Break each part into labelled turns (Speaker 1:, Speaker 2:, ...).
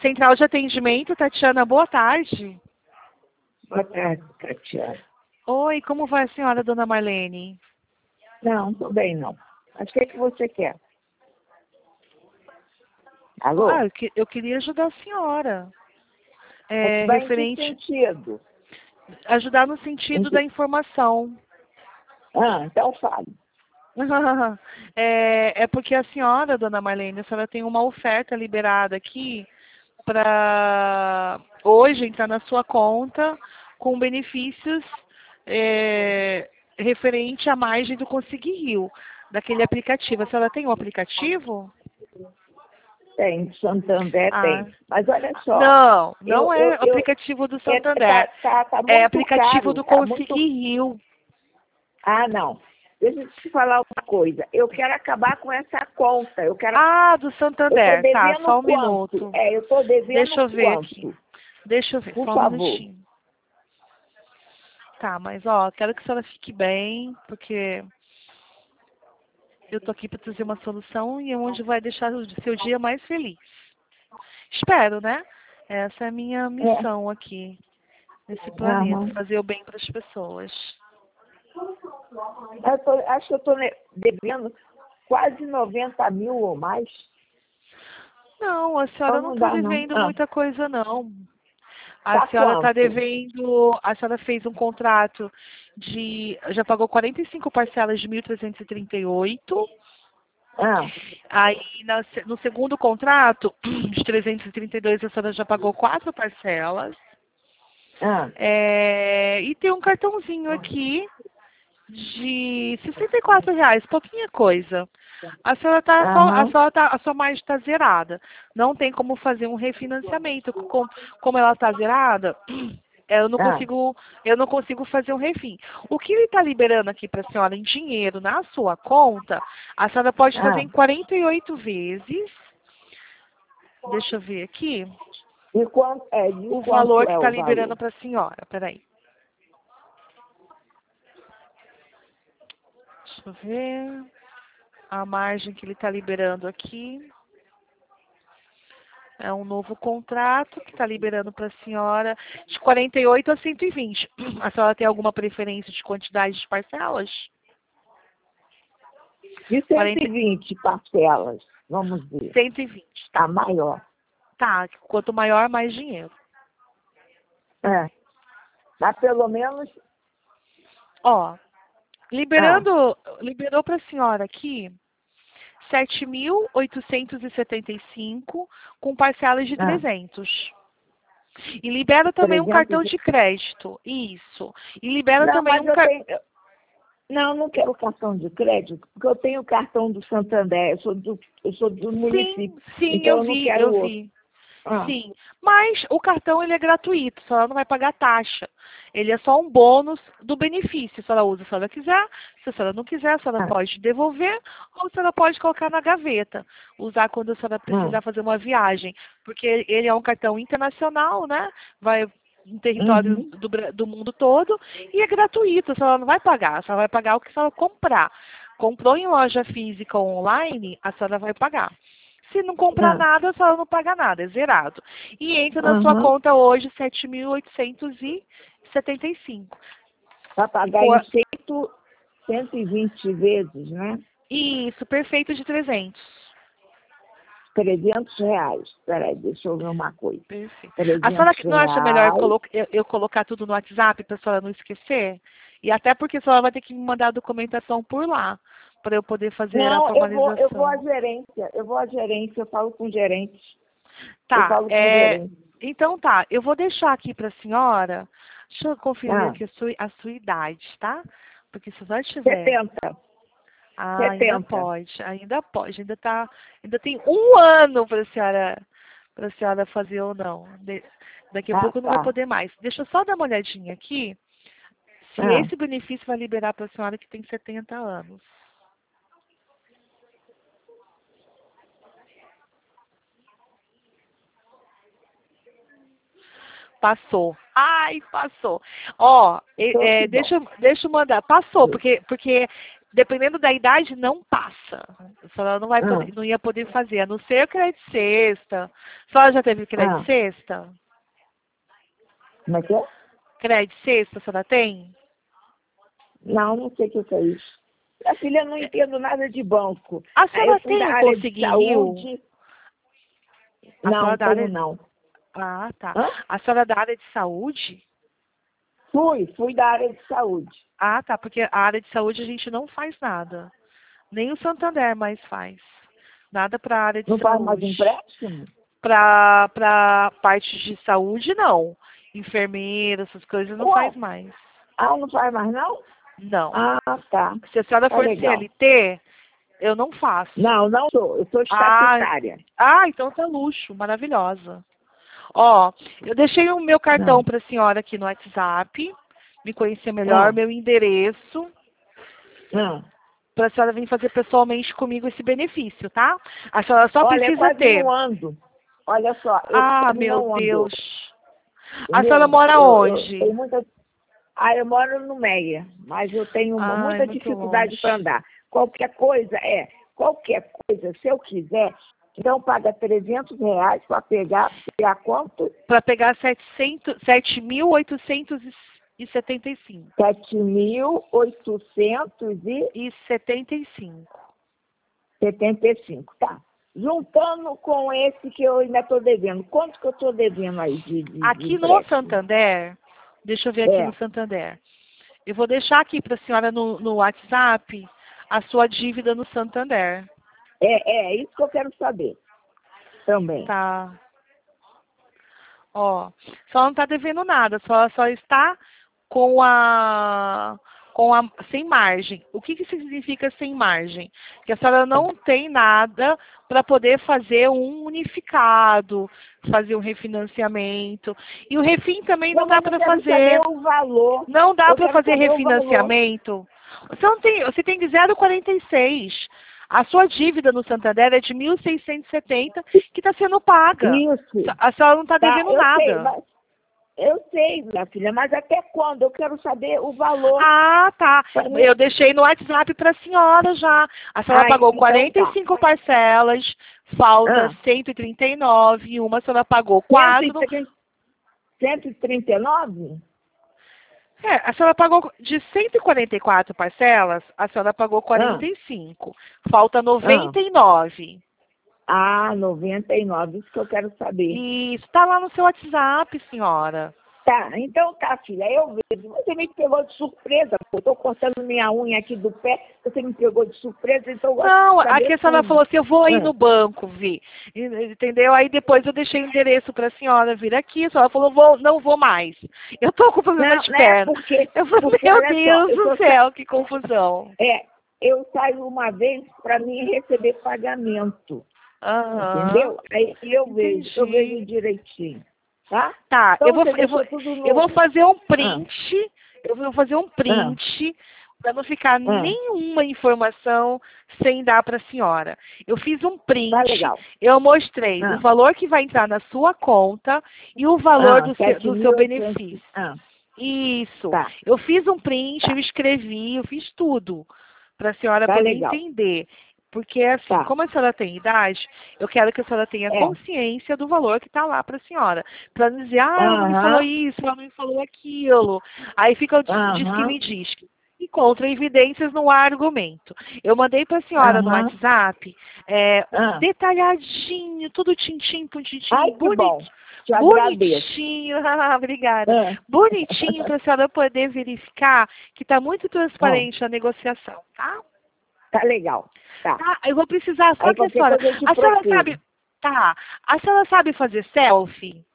Speaker 1: Central de Atendimento, Tatiana, boa tarde.
Speaker 2: Boa tarde, Tatiana.
Speaker 1: Oi, como vai a senhora, dona Marlene?
Speaker 2: Não, estou bem, não. Mas o que você quer? Alô?
Speaker 1: Eu queria ajudar a senhora.
Speaker 2: Vai
Speaker 1: Referente,
Speaker 2: em que sentido?
Speaker 1: ajudar no sentido da informação.
Speaker 2: Então fale.
Speaker 1: É porque a senhora, dona Marlene, a senhora tem uma oferta liberada aqui para hoje entrar na sua conta com benefícios referente à margem do Consegui Rio, daquele aplicativo. A senhora tem um aplicativo?
Speaker 2: Tem, Santander
Speaker 1: Ah,
Speaker 2: tem. Mas olha só.
Speaker 1: Não é aplicativo do Santander.
Speaker 2: Tá muito
Speaker 1: É aplicativo
Speaker 2: caro,
Speaker 1: do
Speaker 2: tá
Speaker 1: Consegui Rio.
Speaker 2: não. Deixa eu te falar uma coisa. Eu quero acabar com essa conta. Eu quero...
Speaker 1: Do Santander. Tá, só um minuto.
Speaker 2: Eu estou devendo
Speaker 1: Deixa eu ver
Speaker 2: quanto?
Speaker 1: aqui. Deixa eu ver,
Speaker 2: Por
Speaker 1: só um
Speaker 2: favor.
Speaker 1: minutinho. Tá, mas quero que a senhora fique bem, porque eu tô aqui para trazer uma solução e onde vai deixar o seu dia mais feliz. Espero, né? Essa é a minha missão aqui, nesse planeta, fazer o bem para as pessoas.
Speaker 2: Acho que eu estou devendo quase 90 mil ou mais.
Speaker 1: Não, a senhora não está devendo muita coisa, não. A senhora está devendo, a senhora fez um contrato já pagou 45 parcelas de 1.338. Aí, no segundo contrato, de 332, a senhora já pagou 4 parcelas. E tem um cartãozinho aqui de R$ 64, pouquinha coisa. A senhora a sua margem está zerada. Não tem como fazer um refinanciamento. Como ela está zerada, eu não consigo fazer um refim. O que ele está liberando aqui para a senhora em dinheiro na sua conta, a senhora pode fazer em 48 vezes. Deixa eu ver aqui.
Speaker 2: E quanto
Speaker 1: o valor que está liberando para a senhora. Peraí. Deixa eu ver. A margem que ele está liberando aqui. É um novo contrato que está liberando para a senhora de 48 a 120. A senhora tem alguma preferência de quantidade de parcelas?
Speaker 2: De 120 parcelas, vamos ver.
Speaker 1: 120.
Speaker 2: Tá maior.
Speaker 1: Tá, quanto maior, mais dinheiro.
Speaker 2: Mas pelo menos...
Speaker 1: Liberou para a senhora aqui 7.875 com parcelas de 300. E libera também um cartão de crédito. Isso. E libera também um cartão...
Speaker 2: Não quero cartão de crédito, porque eu tenho o cartão do Santander, eu sou do município.
Speaker 1: Sim,
Speaker 2: então
Speaker 1: eu vi. Sim, mas o cartão ele é gratuito, a senhora não vai pagar taxa. Ele é só um bônus do benefício. A senhora usa se a senhora quiser, se a senhora não quiser, a senhora pode devolver ou a senhora pode colocar na gaveta, usar quando a senhora precisar fazer uma viagem. Porque ele é um cartão internacional, né? Vai no território do mundo todo e é gratuito, a senhora não vai pagar, a senhora vai pagar o que a senhora comprar. Comprou em loja física ou online, a senhora vai pagar. Se não comprar nada, a senhora não paga nada, é zerado. E entra na sua conta hoje 7.875.
Speaker 2: Vai pagar em 120 vezes, né?
Speaker 1: Isso, perfeito de 300.
Speaker 2: R$300. Peraí, deixa eu ver uma coisa.
Speaker 1: Perfeito. A senhora não acha melhor eu colocar tudo no WhatsApp para a senhora não esquecer? E até porque a senhora vai ter que me mandar a documentação por lá, para eu poder fazer a formalização.
Speaker 2: Eu vou à gerência, eu falo com o gerente.
Speaker 1: Tá, então tá, eu vou deixar aqui para a senhora, deixa eu conferir aqui a sua idade, tá? Porque se a senhora tiver...
Speaker 2: 70.
Speaker 1: Ainda pode, ainda tem um ano para a senhora fazer ou não. Daqui a pouco não vai poder mais. Deixa eu só dar uma olhadinha aqui, se esse benefício vai liberar para a senhora que tem 70 anos. Passou. Ai, passou. Deixa eu mandar. Passou, porque dependendo da idade, não passa. A senhora não vai poder, não ia poder fazer, a não ser crédito sexta. A senhora já teve crédito sexta?
Speaker 2: Como é que é?
Speaker 1: Crédito sexta, a senhora tem?
Speaker 2: Não, não sei o que é isso. Minha filha, eu não entendo nada de banco.
Speaker 1: A senhora
Speaker 2: Eu fui da
Speaker 1: tem o
Speaker 2: área de
Speaker 1: Conseguiu?
Speaker 2: saúde.
Speaker 1: A
Speaker 2: Não,
Speaker 1: senhora da
Speaker 2: tenho
Speaker 1: área...
Speaker 2: não.
Speaker 1: Ah, tá.
Speaker 2: Hã?
Speaker 1: A senhora da área de saúde?
Speaker 2: Fui da área de saúde.
Speaker 1: Ah, tá, porque a área de saúde a gente não faz nada. Nem o Santander mais faz. Nada para a área de
Speaker 2: Não faz mais
Speaker 1: saúde.
Speaker 2: empréstimo?
Speaker 1: Para parte de saúde, não. Enfermeira, essas coisas não
Speaker 2: Ué?
Speaker 1: faz mais.
Speaker 2: Ah, não faz mais não?
Speaker 1: Não.
Speaker 2: Ah, tá.
Speaker 1: Se a senhora
Speaker 2: Tá
Speaker 1: for
Speaker 2: legal.
Speaker 1: CLT, eu não faço.
Speaker 2: Não, não sou. Eu sou estatutária.
Speaker 1: Então tá luxo, maravilhosa. Ó, eu deixei o meu cartão para a senhora aqui no WhatsApp, me conhecer melhor, meu endereço, para a senhora vir fazer pessoalmente comigo esse benefício, tá? A senhora só
Speaker 2: Olha,
Speaker 1: precisa
Speaker 2: quase
Speaker 1: ter.
Speaker 2: não ando. Olha só, eu quase
Speaker 1: Meu
Speaker 2: não ando.
Speaker 1: Deus. A
Speaker 2: Entendeu?
Speaker 1: senhora mora onde?
Speaker 2: Tenho muita... eu moro no Meia, mas eu tenho muita
Speaker 1: muito
Speaker 2: dificuldade
Speaker 1: longe.
Speaker 2: para andar. Qualquer coisa, se eu quiser, então paga R$ 300 para pegar quanto?
Speaker 1: Para pegar 7.875.
Speaker 2: 7.875.
Speaker 1: 75.
Speaker 2: Tá. Juntando com esse que eu ainda estou devendo, quanto que eu estou devendo aí
Speaker 1: Aqui
Speaker 2: de
Speaker 1: no
Speaker 2: empréstimo?
Speaker 1: Santander, deixa eu ver aqui no Santander. Eu vou deixar aqui para a senhora no WhatsApp a sua dívida no Santander.
Speaker 2: É isso que eu quero saber também.
Speaker 1: Tá. Ó, só não está devendo nada, só está sem margem. O que significa sem margem? Que a senhora não tem nada para poder fazer um unificado, fazer um refinanciamento. E o refim também não dá para fazer.
Speaker 2: O valor.
Speaker 1: Não dá para fazer refinanciamento. Você tem de 0,46. A sua dívida no Santander é de 1.670 que está sendo paga.
Speaker 2: Isso.
Speaker 1: A senhora não está devendo nada.
Speaker 2: Eu sei, minha filha, mas até quando? Eu quero saber o valor.
Speaker 1: Ah, tá. Eu deixei no WhatsApp para a senhora já. A senhora pagou
Speaker 2: então
Speaker 1: 45 parcelas, falta 139, e uma a senhora pagou 4.
Speaker 2: 139?
Speaker 1: A senhora pagou de 144 parcelas, a senhora pagou 45. Falta 99.
Speaker 2: 99, isso que eu quero saber.
Speaker 1: Isso, está lá no seu WhatsApp, senhora.
Speaker 2: Tá, então tá, filha, eu vejo. Você me pegou de surpresa, eu tô cortando minha unha aqui do pé, você me pegou de surpresa, então eu gosto
Speaker 1: Não,
Speaker 2: de saber
Speaker 1: aqui a senhora falou assim, eu vou aí no banco, Vi. Entendeu? Aí depois eu deixei o endereço para a senhora vir aqui, a senhora falou, não vou mais. Eu tô com problema de perna. Eu falei, meu Deus do céu, que confusão.
Speaker 2: Eu saio uma vez para mim receber pagamento. Entendeu? Aí eu vejo direitinho. Tá?
Speaker 1: Tá,
Speaker 2: então,
Speaker 1: eu vou fazer um print, para não ficar nenhuma informação sem dar para a senhora. Eu fiz um print, eu mostrei o valor que vai entrar na sua conta e o valor do seu benefício. Isso. Tá. Eu fiz um print, eu escrevi, eu fiz tudo para a senhora poder entender. Porque, assim, como a senhora tem idade, eu quero que a senhora tenha consciência do valor que está lá para a senhora. Para não dizer, ela não me falou isso, ela não me falou aquilo. Aí fica o diz que me diz. E contra evidências não há argumento. Eu mandei para a senhora no WhatsApp, detalhadinho, tudo tintim por tintim, bonitinho, obrigada. Bonitinho para a senhora poder verificar que está muito transparente a negociação, tá?
Speaker 2: Tá legal. Tá.
Speaker 1: Eu vou precisar só que a senhora sabe. Tá. A senhora sabe fazer selfie?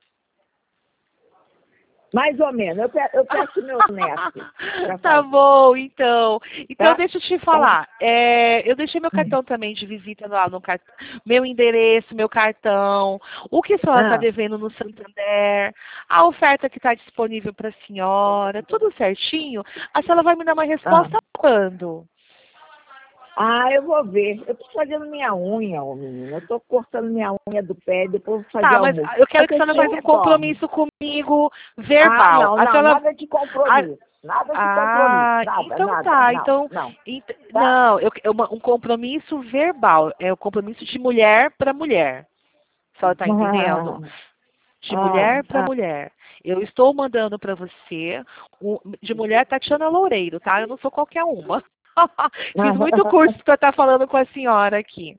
Speaker 2: Mais ou menos. Eu peço meu neto.
Speaker 1: Tá bom, então. Então, deixa eu te falar. Eu deixei meu cartão também de visita lá no cartão. Meu endereço, meu cartão. O que a senhora está devendo no Santander. A oferta que está disponível para a senhora. Tudo certinho. A senhora vai me dar uma resposta quando?
Speaker 2: Eu vou ver. Eu tô fazendo minha unha, menina. Eu tô cortando minha unha do pé, depois vou fazer
Speaker 1: mas eu quero que a senhora faça um compromisso comigo verbal.
Speaker 2: Não, nada de compromisso. Nada de compromisso. Nada,
Speaker 1: então
Speaker 2: nada.
Speaker 1: tá.
Speaker 2: Não,
Speaker 1: então,
Speaker 2: não.
Speaker 1: não, um compromisso verbal. É o compromisso de mulher para mulher. A senhora tá entendendo? De mulher para mulher. Eu estou mandando para você, de mulher Tatiana Loureiro, tá? Eu não sou qualquer uma. Fiz muito curso para estar falando com a senhora aqui.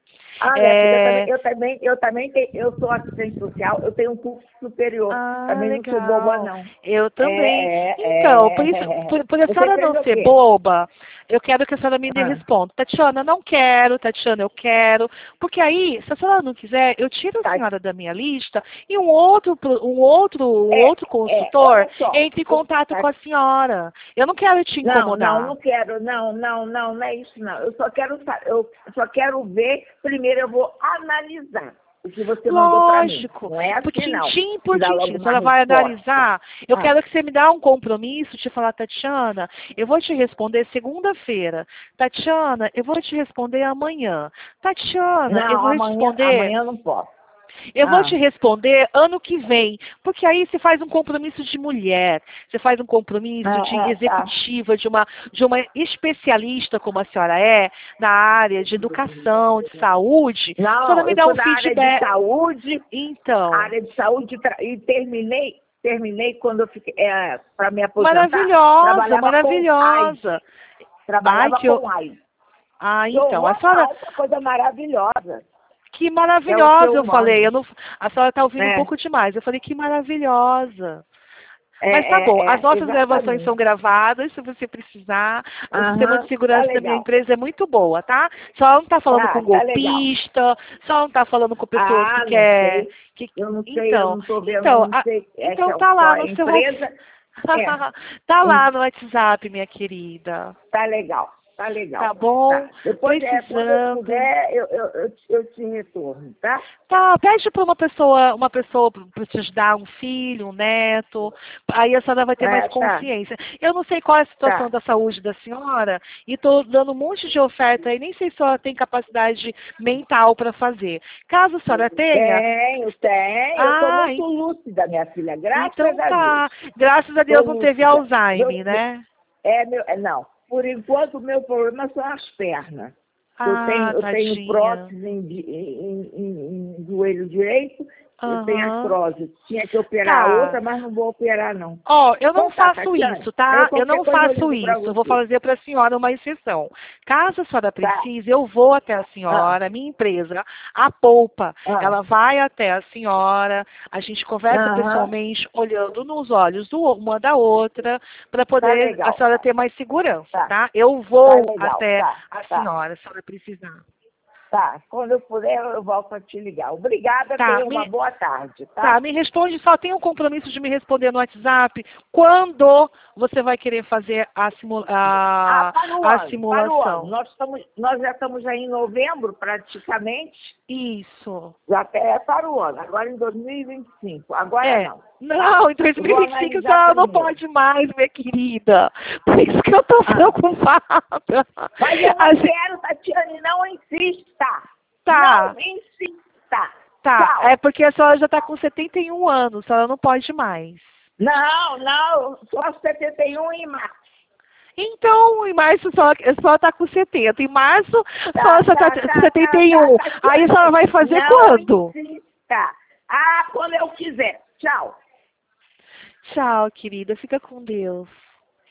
Speaker 2: Eu também tenho, eu sou assistente social, eu tenho um curso superior. Também
Speaker 1: Legal.
Speaker 2: não sou boba, não.
Speaker 1: Eu também. Então, por a senhora não ser boba, eu quero que a senhora me dê resposta. Tatiana, não quero. Tatiana, eu quero. Porque aí, se a senhora não quiser, eu tiro a senhora da minha lista e um outro consultor entre em contato com a senhora. Eu não quero te incomodar.
Speaker 2: Não quero. Não é isso, não. Eu só quero ver. Primeiro eu vou analisar o que você mandou para mim. Não é assim,
Speaker 1: tintim por tintim. A senhora vai analisar. Eu quero que você me dê um compromisso de falar, Tatiana, eu vou te responder segunda-feira. Tatiana, eu vou te responder amanhã. Tatiana, eu vou responder...
Speaker 2: Amanhã eu não posso.
Speaker 1: Eu vou te responder ano que vem, porque aí você faz um compromisso de mulher, você faz um compromisso de executiva, de uma especialista como a senhora é, na área de educação, de saúde.
Speaker 2: Não,
Speaker 1: a senhora me dá um
Speaker 2: feedback. Área de saúde,
Speaker 1: então.
Speaker 2: Área de saúde, e terminei quando eu fiquei, para me aposentar.
Speaker 1: Maravilhosa.
Speaker 2: Trabalhava com AIDS.
Speaker 1: Então, a senhora...
Speaker 2: coisa maravilhosa.
Speaker 1: Que maravilhosa, eu falei. A senhora está ouvindo um pouco demais. Eu falei, que maravilhosa. Mas tá bom, as nossas gravações são gravadas, se você precisar. O sistema de segurança da minha empresa é muito boa, tá? Só não está falando com golpista, só não está falando com pessoas que quer...
Speaker 2: Eu não sei, eu não estou vendo,
Speaker 1: então tá lá no seu... Tá lá no WhatsApp, minha querida.
Speaker 2: Tá legal. Tá legal.
Speaker 1: Tá bom?
Speaker 2: Tá. Depois, quando eu puder, eu te retorno, tá?
Speaker 1: Tá, pede para uma pessoa para te ajudar, um filho, um neto. Aí a senhora vai ter mais consciência. Eu não sei qual é a situação da saúde da senhora e estou dando um monte de oferta aí, nem sei se ela tem capacidade mental para fazer. Caso a senhora tenha...
Speaker 2: Tenho. Eu estou muito lúcida, minha filha, graças a Deus.
Speaker 1: Graças a Deus não teve Alzheimer, né?
Speaker 2: Não. Por enquanto, o meu problema são as pernas. Eu tenho prótese em joelho direito, eu tenho artrose. Tinha que operar outra, mas não vou operar, não.
Speaker 1: Eu não faço isso, tá? Eu não faço isso. Eu vou fazer para a senhora uma exceção. Caso a senhora precise, eu vou até a senhora, minha empresa, a Poupa. Ela vai até a senhora, a gente conversa pessoalmente, olhando nos olhos uma da outra, para poder a senhora ter mais segurança, tá? Eu vou até a senhora, se a senhora precisar.
Speaker 2: Tá, quando eu puder, eu volto a te ligar. Obrigada, tenha uma boa tarde, tá?
Speaker 1: Tá, me responde, só tem um compromisso de me responder no WhatsApp quando você vai querer fazer a simulação.
Speaker 2: Nós já estamos aí em novembro, praticamente.
Speaker 1: Isso.
Speaker 2: Já até para o ano, agora em 2025. Agora não.
Speaker 1: Não, em 2025 a senhora não pode mais, minha querida. Por isso que eu estou preocupada.
Speaker 2: Mas eu não quero, Tatiane, não insista. Não insista.
Speaker 1: Tá, é porque a senhora já está com 71 anos, a senhora não pode mais.
Speaker 2: Não, só 71 em março.
Speaker 1: Então, em março só está com 70. Em março só está com 71. Aí a senhora vai fazer quando?
Speaker 2: Insista. Quando eu quiser. Tchau.
Speaker 1: Tchau, querida. Fica com Deus.